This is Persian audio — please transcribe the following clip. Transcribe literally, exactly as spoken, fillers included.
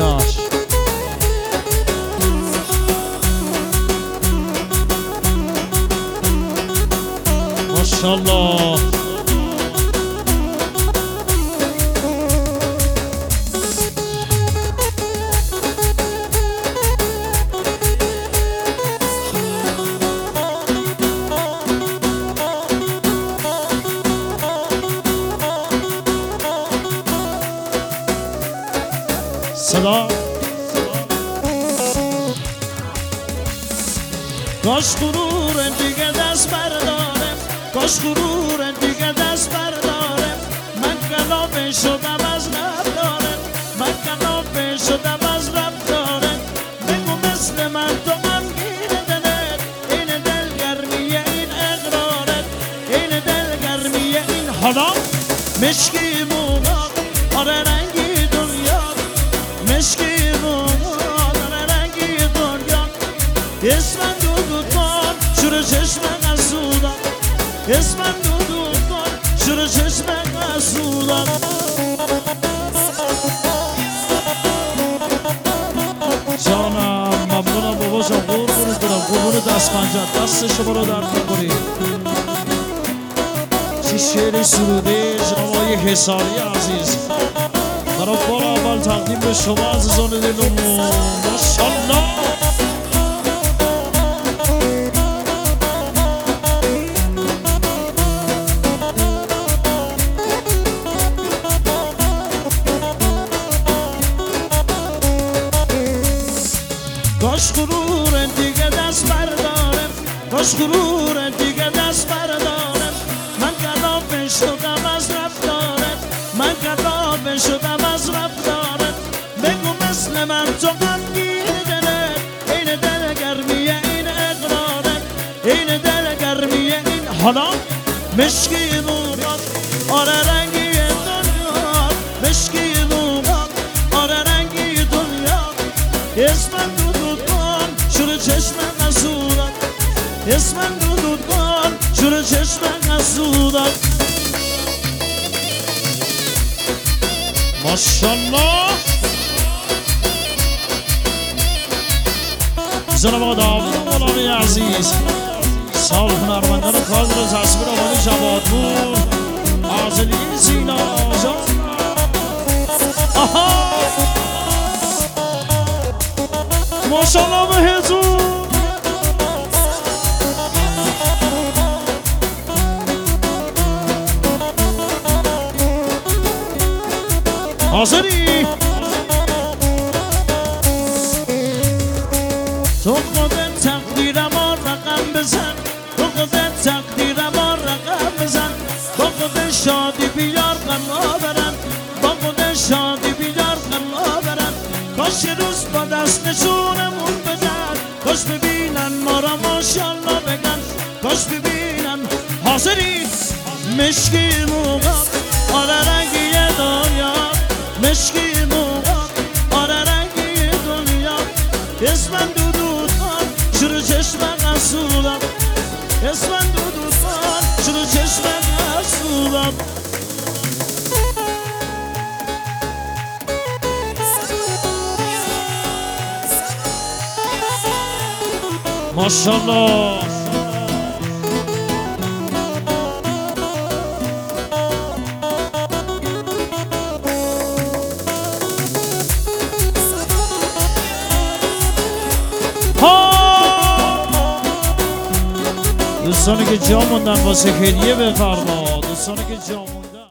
داداش. ماشاءالله. صدا کاش غرور دیگه دست بردارم، کاش غرور دیگه دست بردارم. من کلافه شدم از رفتارم، من کلافه شدم از رفتارم. بگو مثل من تو غمگین دلت، این دلگرمی این اقرارت، این دلگرمی این حالا مشکی موها آره رنگی دنیا، مشکی موها آره رنگی دنیا. اسمم دودو کن شروع چشم قصودم، اسمم دودو کن شروع چشم قصودم. جانم ممنونم بابا جان، قربونت برم، قربون دست پنجت، دست شما رو درد نکنی. چی شعری سروده جناب آقای حصاری عزیز برای بار اول تقدیم به شما عزیزان دلمون. ماشاءالله. کاش غرور دیگه دست بردارم، کاش غرور دیگه دست بردارم. من کلافه شدم از رفتارم، من کلافه شدم از رفتارم. بگو مثل من تو غمگین دلت، این دلگرمی این اقرارت، این دلگرمی این حالا مشکی موهات آره رنگی دنیا، مشکی موهات آره رنگی دنیا. اسمم دودود کن شروع چشم قصودم، اسمم دودود کن شروع چشم قصودم. ماشاءالله. جناب آقا داوود غلامی عزیز سال هنرمندان کادر تصویر آقای جوادپور عازلی زینا جان. آها ماشاءالله بهتون. حاضری تو خودت تقدیرم رقم بزن، تو خودت تقدیرم رقم بزن. با خودت شادی بیار غم آورم، با خودت شادی بیار غم آورم. کاش یه روز با دست نشونمون بزن، کاش ببینن ما را ماشاءالله بگن، کاش ببینن. حاضری مشکی موها آره رنگی دنیا، مشکی موها آره رنگی دنیا. اسمم دودود کن شروع چشم قصودم، اسمم دودود کن شروع چشم قصودم. ماشاءالله. دوستانی که جا موندن واسه هدیه بفرما، دوستانی که جا